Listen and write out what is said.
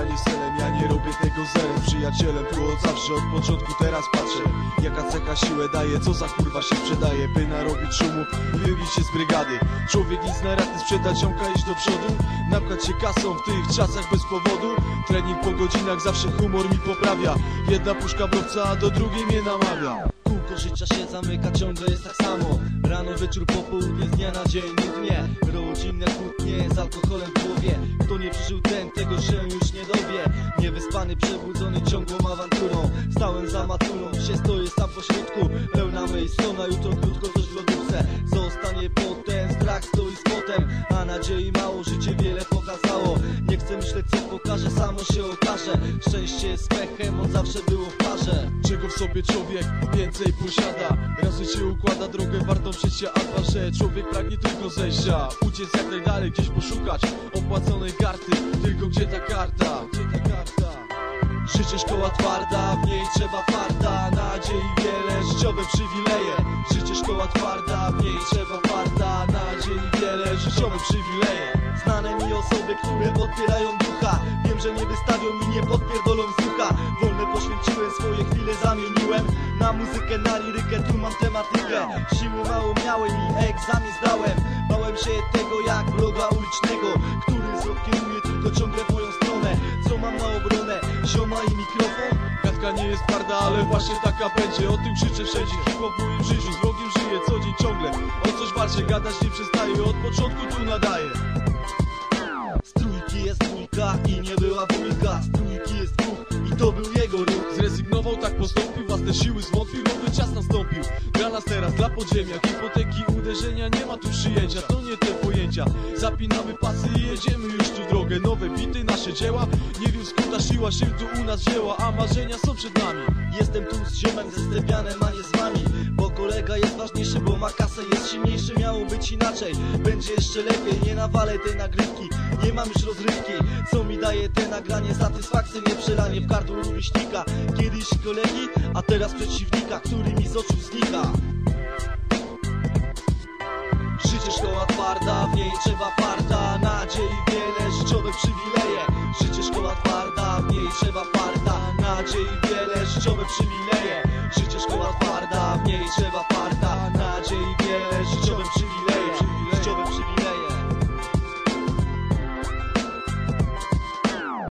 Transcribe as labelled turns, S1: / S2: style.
S1: nie celem, ja nie robię tego zerem. Przyjacielem tu od zawsze, od początku, teraz patrzę jaka cecha siłę daje, co za kurwa się sprzedaje. By narobić szumu, wybić się z brygady. Człowiek nic na raty sprzeda, ciąga iść do przodu. Napchać się kasą w tych czasach bez powodu. Trening po godzinach zawsze humor mi poprawia. Jedna puszka browca, a do drugiej mnie namawia.
S2: Kółko życia się zamyka, ciągle jest tak samo. Rano, wieczór, popołudnie, z dnia na dzień nudnie. Rodzinne kłótnie z alkoholem w głowie. Kto nie przeżył ten, tego się już nie dowie. Niewyspany, przebudzony ciągłą awanturą. Stałem za matulą, dzisiaj stoję sam po środku. Pełna myśl, na jutro krótko, coś w lodówce. Zostanie potem, strach stoi z potem. A nadziei mało, życie wiele pokazało. Nie chcę myśleć co pokaże, samo się okaże. Szczęście z pechem, on zawsze było w parze.
S1: Czego w sobie człowiek więcej posiada. Raz życie układa drogę wartą przejścia, a dwa, że człowiek pragnie tylko zejścia. Uciec jak najdalej, gdzieś poszukać opłaconej karty. Tylko gdzie ta karta? Gdzie ta karta?
S2: Życie szkoła twarda, w niej trzeba farta. Nadziei wiele, życiowe przywileje. Życie szkoła twarda, w niej trzeba farta. Nadziei wiele, życiowe przywileje. Znane mi osoby, które podpierają ducha. Wiem, że nie wystawią mi, nie podpierdolą z ucha. Wolne poświęciłem, swoje chwile zamieniłem na muzykę, na lirykę, tu mam tematykę. Siły mało miałem i egzamin zdałem. Bałem się tego jak bloga ulicznego, który wzrok kieruje tylko ciągle w moją stronę. Co mam na obronę? Zioma i mikrofon?
S1: Gadka nie jest twarda, ale właśnie taka będzie. O tym krzyczę wszędzie, hip-hop w moim życiu. Z Bogiem żyję co dzień ciągle. O coś walczę, gadać nie przestaję. Od początku tu nadaję.
S2: Z trójki jest dwójka i nie była dwójka. Z trójki jest dwóch i to był jego ruch.
S1: Zrezygnował, tak postąpił, własne siły zwątpił. Nowy czas nastąpił, dla nas teraz, dla podziemia. Hipoteki, uderzenia, nie ma tu przyjęcia. To nie te pojęcia, zapinamy pasy i jedziemy już tu drogę. Nowe bity, nasze dzieła. Nie wiem skąd ta siła się tu u nas wzięła, a marzenia są przed nami.
S2: Jestem tu z ziomem, ze Stepianem, a nie z wami. Bo kolega jest ważniejszy, bo ma kasę, jest silniejszy. Miało być inaczej, będzie jeszcze lepiej. Nie nawalę tej nagrywki, nie mam już rozrywki. Co mi daje te nagranie, satysfakcję, nie przelanie w gardło rówieśnika. Kiedyś kolegi, a teraz przeciwnika, który mi z oczu znika. Życie szkoła twarda, w niej trzeba farta. Nadziei wiele, życiowe przywileje. Życie szkoła twarda, w niej trzeba farta. Nadziei wiele, życiowe przywileje. Życie szkoła twarda, w niej trzeba